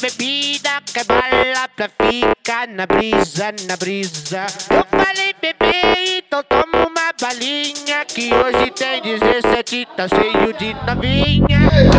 bebida, que bala pra ficar na brisa, na brisa. Eu falei, bebê, então toma uma balinha, que hoje tem 17, tá cheio de novinha.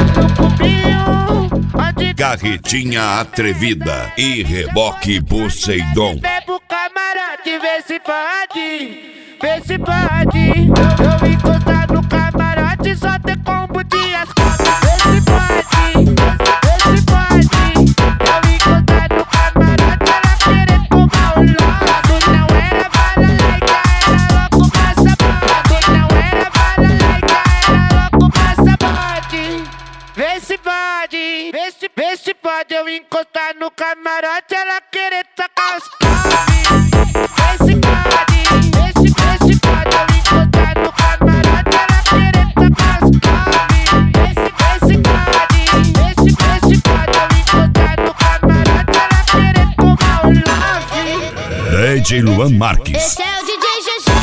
Carretinha Atrevida e Reboque Poseidon. Bebo camarote, vê se pode, vê se pode. Eu encostar no camarote, só ter combo de ascalpo. Vê se pode, vê se pode. Eu encostar no camarote, ela querer tomar o lote. Não era bala laica, era louco passaporte. Não era bala laica, era louco passaporte. Vê se pode, vê se pode. Eu encostar no camarote, ela querer tacar os pobres. Vê se pode, vê se pode. Eu encostar no camarote, ela querer tacar os pobres. Vê se pode, vê se pode. Eu encostar no camarote, ela querer tomar o love. DJ Luan Marques. Esse é o DJ GG.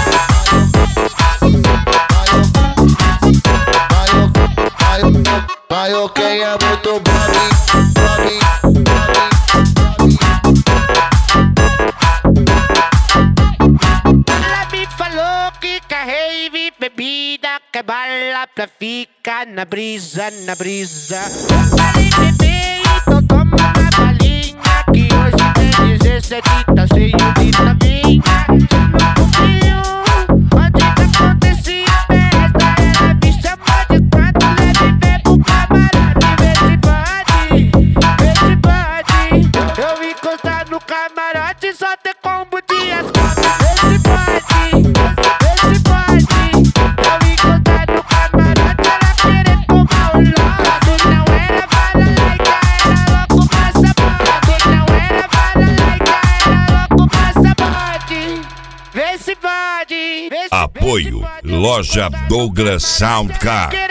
Vai, ok, é muito bom. Ela me falou que rave, bebida, que bala pra ficar na brisa, na brisa. Eu falei, bebê, então toma uma balinha, que hoje tem 17, tá cheio de novinha. No comigo, onde que acontecia festa, ela me chamou de quatro, leve, bebo camarote. Vê se pode, vê se pode. Eu encostar no camarote, só ter combo de ascalpo. Vê se pode, vê se pode. Eu encostar no camarote, ela querer tomar o lote. Não era bala laica, era louco passaporte. Não era bala laica, era louco passaporte. Vê se pode, vê se Apoio pode. Loja Douglas Sound Car.